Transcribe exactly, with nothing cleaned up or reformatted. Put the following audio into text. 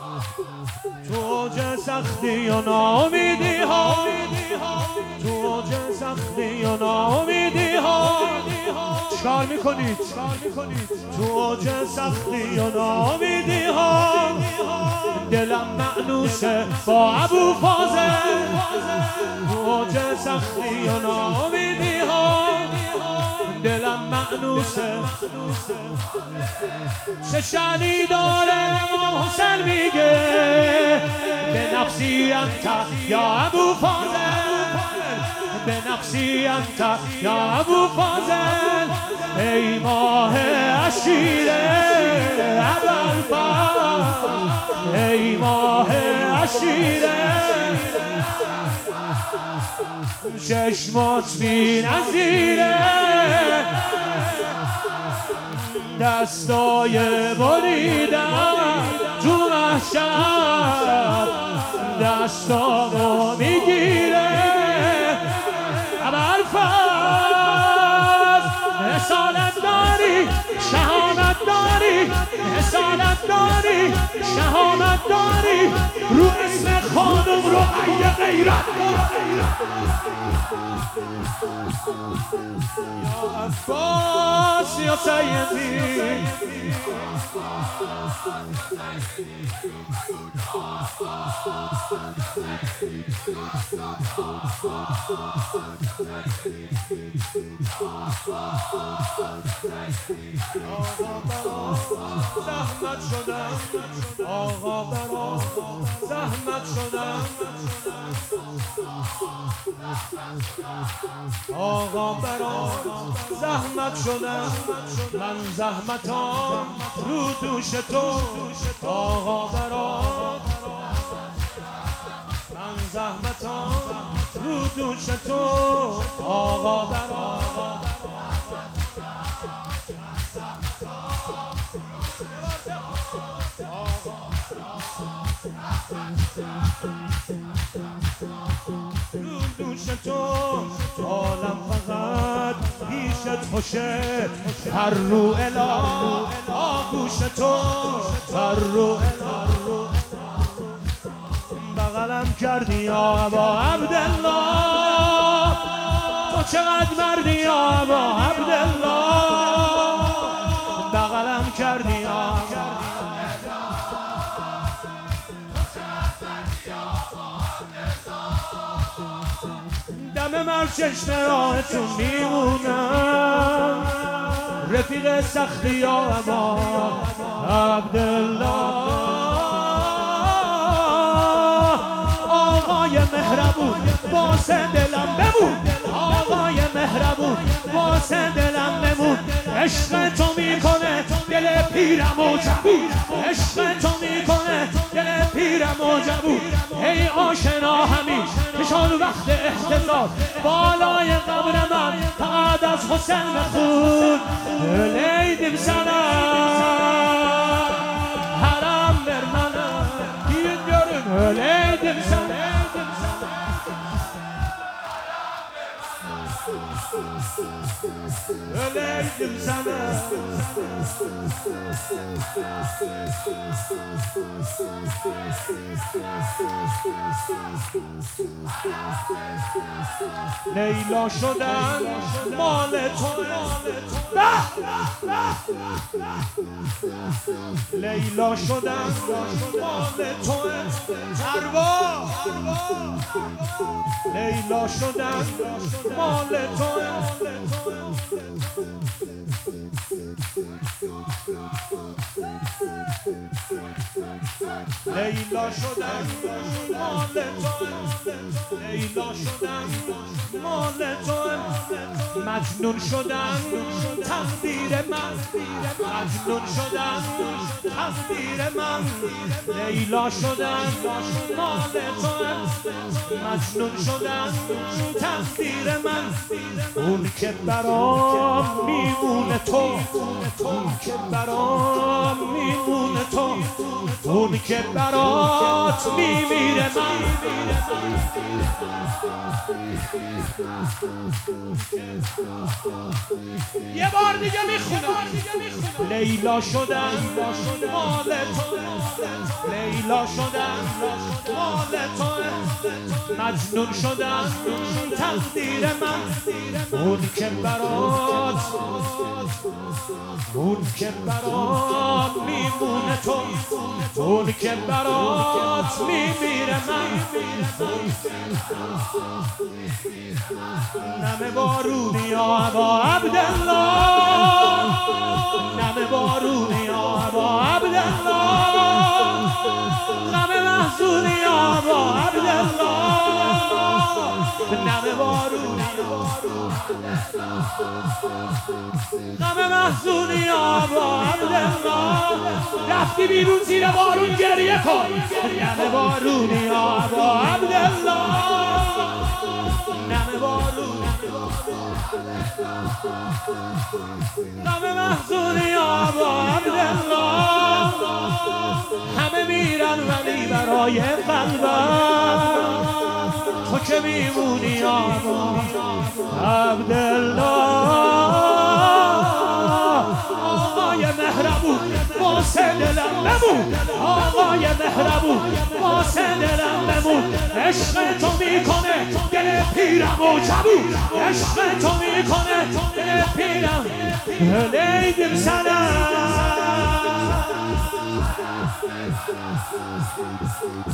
تو اوج سختی و ناامیدی ها، تو اوج سختی و ناامیدی ها چکار میکنید؟ تو اوج سختی و ناامیدی ها دلم مأنوسه با ابو فاضل، تو اوج سختی و ناامیدی ها دلم مأنوسه. چه شأنی داره امام حسین میگه به نفسی انت یا ابو فاضل، به نفسی انت یا ابو فاضل، ای ماه عشیره ابوالفضل، ای ماه عشیره چشمات بی نظیره، دستای بریدم تو محشر دستامو میگیره. ابوالفضل رسالت داری، شهامت داری، رسالت داری، شهامت داری، رو اسم خانم رو ای غیرت یا عباس یا سیدی. زحمت شدم آقا برا، زحمت شدم آقا برا، زحمت شدم من زحمتام رو دوش تو آقا برا، من زحمتام رو دوش تو آقا برا. رو دوش تو عالم فقط پیشت خوشه، هر رو اله آغوش تو هر رو بغلم کردی یا ابا عبدالله، تو چقدر مردی یا ابا عبدالله، بغلم کردی یا دم من چشم راهتون میمونم، رفیق سختی یا ابا عبدالله، آقای مهربون واسه دلم بمون، آقای مهربون واسه دلم بمون، عشق تو میکنه دل پیرم و جبون، عشق تو میکنه دل پیرم و جبون، ای آشنا همیش کشان وقت احتضار بالای قبر من فقط از حسین بخون، لیدیم سنم حرم برمنم این görün لیدیم سنم öleydim sana. Leyla şodan male toye Leyla şodan male toye Arva Leyla şodan male toye Leyla şodan male toye Leyla şodan male toye Mecnun şodan takdir من مجنون شدم تقدیر من لیلا شدم مال تو مجنون شدم تقدیر من اون که برام میمونه تو که برام میمونه تو، اون که برات میمیره من. یه بار دیگه میخونم. لیلا شدم مال تو، لیلا شدم مال تو، مجنون شدم تقدیر من. اون که برات، اون که برات میمونه تو، اون که برات میمیره من. نم بارونی آبا عبدالله، نم بارونی آبا عبدالله، غم محزونی آبا عبدالله، نم بارونی غم محزونی آبا عبدالله. رفتی بیرون زیر بارون گریه کن، نم بارونی آبا عبدالله، نم بارونی غم محزونی آبا عبدالله. همه میرن ولی برای قلبم تو که میمونی آبا عبدالله. آقای مهربون واسه دلم بمون، آقای مهربون واسه دلم بمون. عشق تو میکنه دل پیرم و جبون، عشق تو میکنه دل پیرم. لیدم سلام